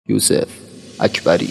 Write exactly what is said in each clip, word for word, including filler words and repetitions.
یوسف اکبری.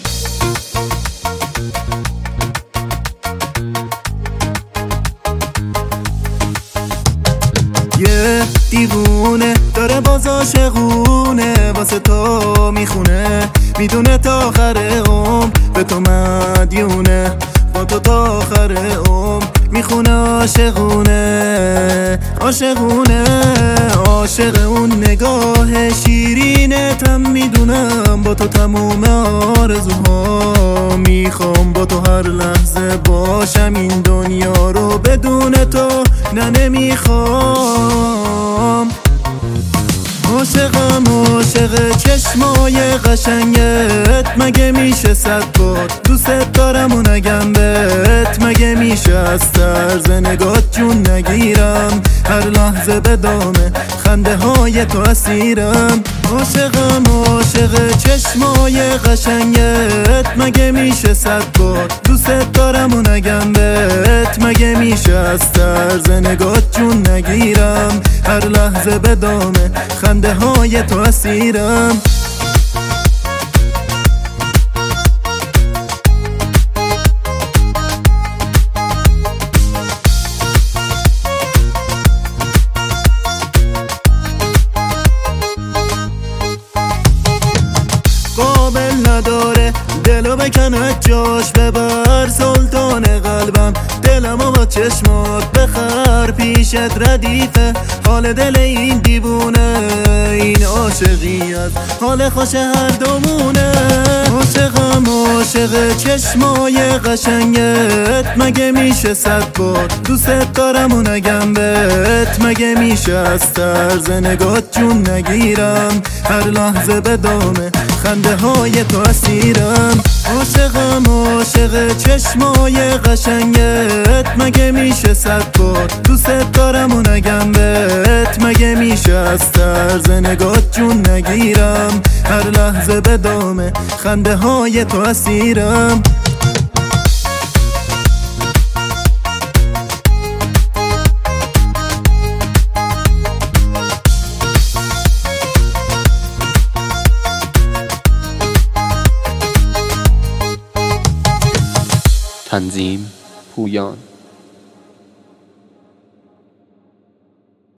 یه دیوونه داره باز عاشقونه، واسه تو میخونه، میدونه تا آخر عمر به تو مدیونه، با تو تا آخر عمر میخونه عاشقونه عاشقونه. عاشق اون نگاه شیرینتم، میدونم با تو تموم آرزوها، میخوام با تو هر لحظه باشم، این دنیا رو بدون تو نه نمیخوام. عاشقم عاشق چشمای قشنگت، مگه میشه صد بار دوست دارم و نگم بهت، مگه میشه از طرز نگات جون نگیرم، هر لحظه به دامه خنده های تو اسیرم. عاشقم عاشق چشمای قشنگت، مگه میشه صد بار دوست دارم و نگم بهت، مگه میشه از طرز نگات جون نگیرم، هر لحظه به دامه خنده های تو اسیرم. قابل نداره دلو بکنه جاش، ببر سلطان قلبم دلمو با چشمات بخر، پیشت ردیفه حال دل این دیوونه، این عاشقیت حال خوش هر دومونه. عاشقم عاشق چشمای قشنگت، مگه میشه صد بار دوست دارم و نگم بهت، مگه میشه از طرز نگات جون نگیرم، هر لحظه به دامه خنده های تو اسیرم. عاشقم عاشق چشمای قشنگت، مگه میشه صد بار دوست دارم و نگم بهت، مگه میشه از طرز نگات جون نگیرم، هر لحظه به دامه خنده های تو اسیرم. تنظیم پویان.